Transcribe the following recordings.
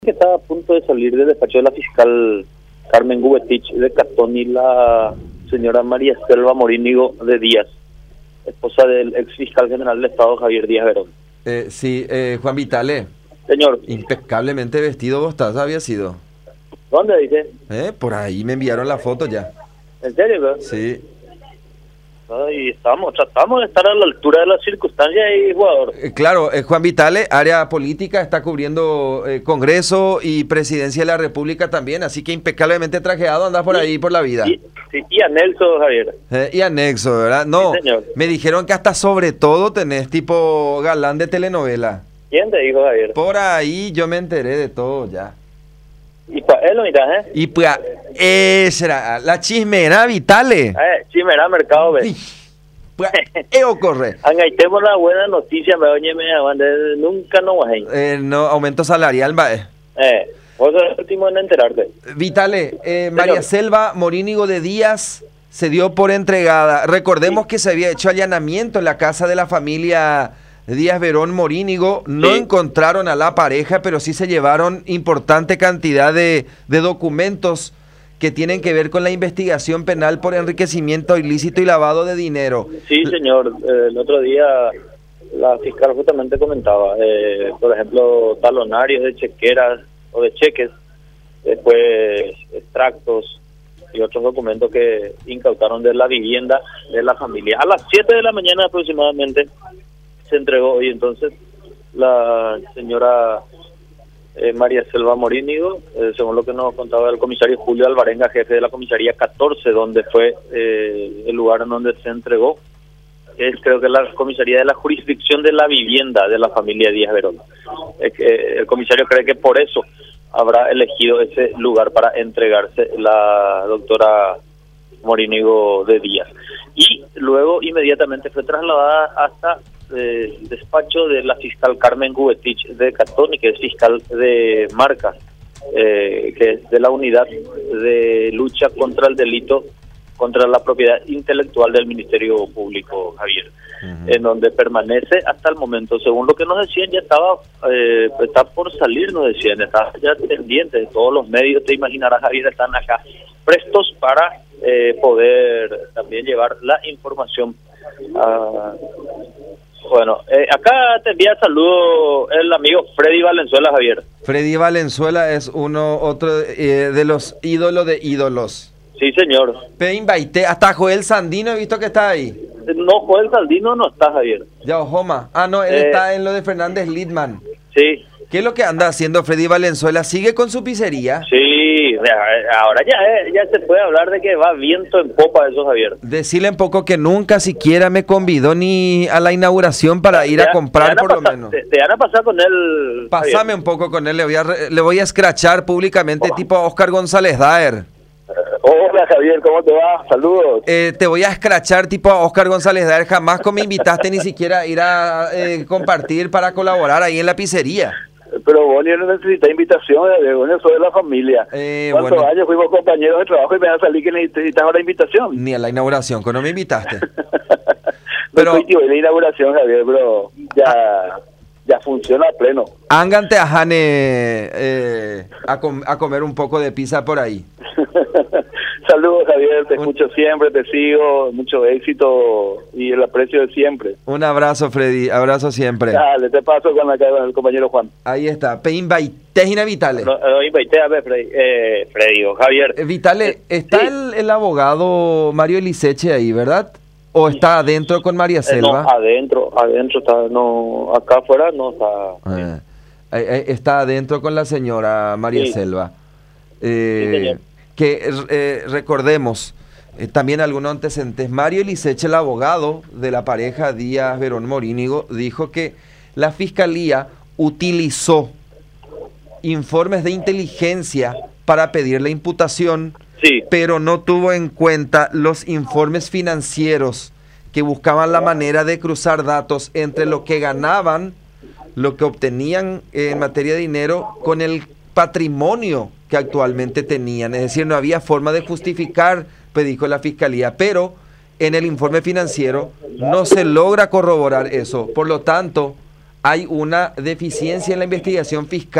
Que está a punto de salir del despacho de la fiscal Carmen Gubetich de Catón y la señora María Selva Morínigo de Díaz, esposa del ex fiscal general del Estado Javier Díaz Verón. Sí, Juan Vitale, Señor, impecablemente vestido vos estás, había sido. ¿dónde dice? Por ahí me enviaron la foto ya. ¿En serio? ¿Verdad? Sí. Y tratamos de estar a la altura de las circunstancias y jugador. Claro, Juan Vitale, área política, está cubriendo Congreso y Presidencia de la República también, así que impecablemente trajeado andás por ahí por la vida. Y anexo, Javier. Y anexo, ¿verdad? No, Sí, señor. Me dijeron que hasta sobre todo tenés tipo galán de telenovela. ¿Quién te dijo, Javier? Por ahí yo me enteré de todo ya. Y para él lo mirás, Y pues, esa la chismera Vitale. Chimera Mercado, ve. Pues, ocurre. Angaitemos la buena noticia, me oye, nunca no vas No, aumento salarial, va. Vos sos el último en enterarte. Vitale, María Selva Morínigo de Díaz se dio por entregada. Recordemos que se había hecho allanamiento en la casa de la familia Díaz Verón Morínigo. No encontraron a la pareja, pero sí se llevaron importante cantidad de documentos que tienen que ver con la investigación penal por enriquecimiento ilícito y lavado de dinero. Sí, señor. El otro día la fiscal justamente comentaba, por ejemplo, talonarios de chequeras o de cheques, después extractos y otros documentos que incautaron de la vivienda de la familia. A las 7 de la mañana aproximadamente se entregó, y entonces la señora María Selva Morínigo, según lo que nos contaba el comisario Julio Alvarenga, jefe de la comisaría 14, donde fue el lugar en donde se entregó, es creo que la comisaría de la jurisdicción de la vivienda de la familia Díaz Verón. El comisario cree que por eso habrá elegido ese lugar para entregarse la doctora Morínigo de Díaz. Y luego inmediatamente fue trasladada hasta el despacho de la fiscal Carmen Gubetich de Catón, que es fiscal de Marcas, que es de la unidad de lucha contra el delito contra la propiedad intelectual del Ministerio Público, Javier, en donde permanece hasta el momento. Según lo que nos decían, ya está por salir, nos decían, está ya pendiente de todos los medios, te imaginarás, Javier, están acá prestos para poder también llevar la información. Bueno, acá te envía saludo el amigo Freddy Valenzuela, Javier. Freddy Valenzuela es otro de los ídolos de ídolos. Sí, señor. Invité hasta Joel Sandino, he visto que está ahí. No, Joel Sandino no está, Javier. Ya, Ojoma. No, él está en lo de Fernández Lidman. Sí. ¿Qué es lo que anda haciendo Freddy Valenzuela? ¿Sigue con su pizzería? Sí, ahora ya se puede hablar de que va viento en popa eso, Javier. Decirle un poco que nunca siquiera me convidó ni a la inauguración para ir a comprar por lo menos. Te van a pasar con él, Pásame Javier. un poco con él, le voy a escrachar públicamente tipo Oscar González Daer. Hola, Javier, ¿cómo te va? Saludos. Te voy a escrachar tipo a Oscar González Daer. Jamás me invitaste ni siquiera a ir a compartir para colaborar ahí en la pizzería. Pero vos no necesitas invitación, vos soy de la familia. ¿Cuántos años fuimos compañeros de trabajo y me va a salir que necesitas ahora invitación? Ni a la inauguración, que no me invitaste. Pero la inauguración, Javier, pero ya funciona a pleno. Ángante a Jane a comer un poco de pizza por ahí. Saludos, Javier, te escucho siempre, te sigo, mucho éxito y el aprecio de siempre. Un abrazo, Freddy, abrazo siempre. Dale, te paso con el compañero Juan. Ahí está, Invité Vitale. No, invité a ver, Freddy o Javier. Vitale, ¿está el abogado Mario Eliseche ahí, verdad? ¿O está adentro con María Selva? No, adentro está, no, acá afuera no está. Está adentro con la señora María Selva. Sí, que recordemos también algunos antecedentes. Mario Eliseche, el abogado de la pareja Díaz Verón Morínigo, dijo que la fiscalía utilizó informes de inteligencia para pedir la imputación, pero no tuvo en cuenta los informes financieros que buscaban la manera de cruzar datos entre lo que ganaban, lo que obtenían en materia de dinero con el patrimonio que actualmente tenían. Es decir, no había forma de justificar, pues dijo la fiscalía, pero en el informe financiero no se logra corroborar eso. Por lo tanto, hay una deficiencia en la investigación fiscal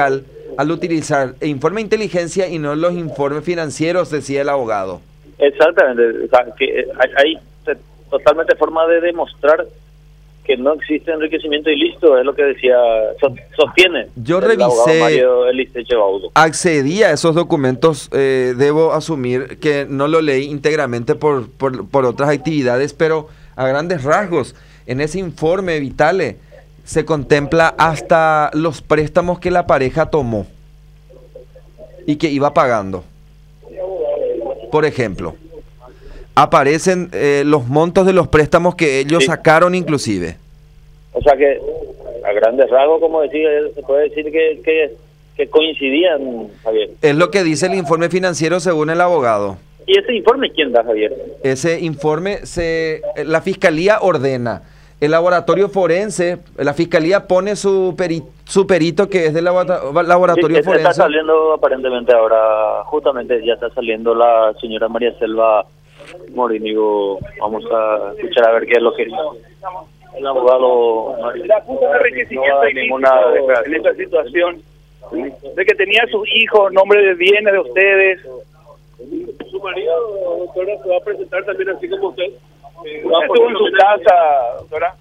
al utilizar el informe de inteligencia y no los informes financieros, decía el abogado. Exactamente, o sea, que hay totalmente forma de demostrar que no existe enriquecimiento ilícito, es lo que decía, sostiene. Yo el abogado revisé, Mario Eliseche Baudo. accedí a esos documentos, debo asumir que no lo leí íntegramente por otras actividades, pero a grandes rasgos, en ese informe, Vitale, se contempla hasta los préstamos que la pareja tomó y que iba pagando. Por ejemplo, aparecen los montos de los préstamos que ellos sacaron inclusive. O sea que, a grandes rasgos, como decía, se puede decir que coincidían, Javier. Es lo que dice el informe financiero según el abogado. ¿Y ese informe quién da, Javier? Ese informe la Fiscalía ordena. El laboratorio forense, la Fiscalía pone su perito que es del laboratorio forense. Está saliendo aparentemente ahora, justamente ya está saliendo la señora María Selva Morínigo. Vamos a escuchar a ver qué es lo que el abogado de enriquecimiento en esta situación de que tenía sus hijos, nombre de bienes de ustedes. Su marido, doctora, se va a presentar también así como usted. Estuvo en su casa, doctora.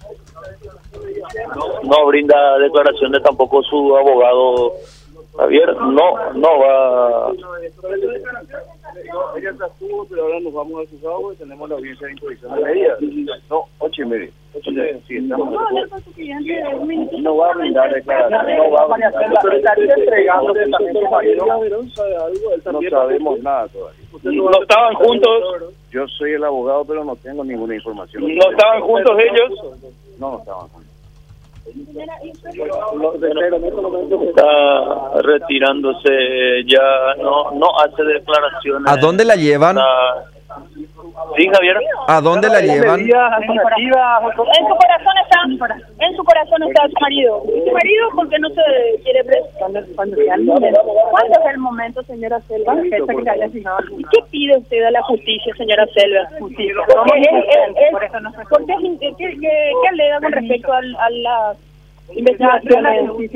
No brinda declaraciones tampoco su abogado Javier, no va. Ella se estuvo, pero ahora nos vamos a juzgado y tenemos la audiencia de imposición de medidas. No, 8:30. Sí, estamos. No va a brindar declaraciones, no va a brindar. Pero estaría entregando no sabemos nada todavía. ¿No estaban juntos? Yo soy el abogado, pero no tengo ninguna información. ¿No estaban juntos ellos? No estaban juntos. Está retirándose ya, no hace declaraciones. ¿A dónde la llevan? Sí, Javier. ¿A dónde la llevan? En su corazón está su marido. Su marido porque no se quiere presentar. ¿Cuándo es el momento, señora Selva? ¿Qué pide usted a la justicia, señora Selva? ¿Qué alega con respecto a la investigación de la justicia?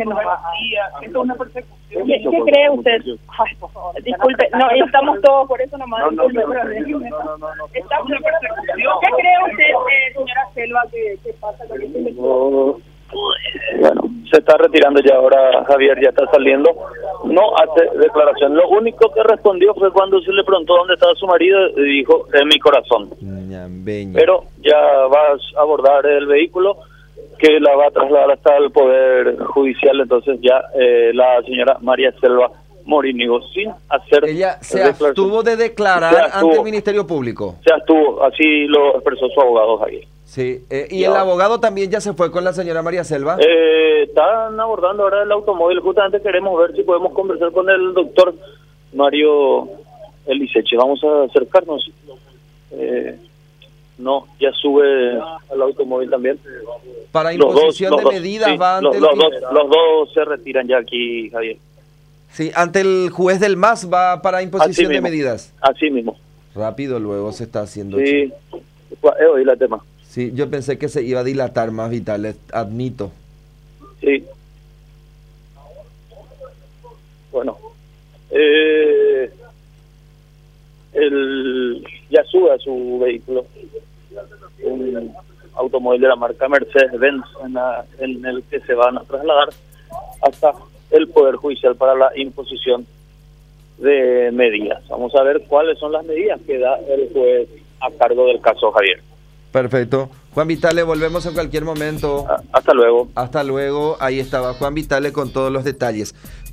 ¿Qué cree usted? Ay, por favor, disculpe, no, estamos todos, por eso nomás. Disculpe, pero déjeme. ¿Qué cree usted, señora Selva, que pasa con esta investigación? Bueno, se está retirando ya ahora, Javier, ya está saliendo. No hace declaración. Lo único que respondió fue cuando se le preguntó dónde estaba su marido y dijo, en mi corazón. Pero ya va a abordar el vehículo que la va a trasladar hasta el Poder Judicial. Entonces ya la señora María Selva Morínigo, sin hacer... Ella se abstuvo de declarar ante el Ministerio Público. Se abstuvo, así lo expresó su abogado, Javier. Sí, y el abogado también ya se fue con la señora María Selva. Están abordando ahora el automóvil. Justamente queremos ver si podemos conversar con el doctor Mario Eliseche. Vamos a acercarnos. No, ya sube al automóvil también. Para imposición de medidas va ante los dos se retiran ya aquí, Javier. Sí, ante el juez del MAS va para imposición de medidas. Así mismo. Rápido luego se está haciendo. Sí, oí la tema. Sí, yo pensé que se iba a dilatar más, Vitale, admito. Sí. Bueno, ya sube a su vehículo un automóvil de la marca Mercedes-Benz en el que se van a trasladar hasta el Poder Judicial para la imposición de medidas. Vamos a ver cuáles son las medidas que da el juez a cargo del caso, Javier. Perfecto. Juan Vitale, volvemos en cualquier momento. Hasta luego. Hasta luego. Ahí estaba Juan Vitale con todos los detalles.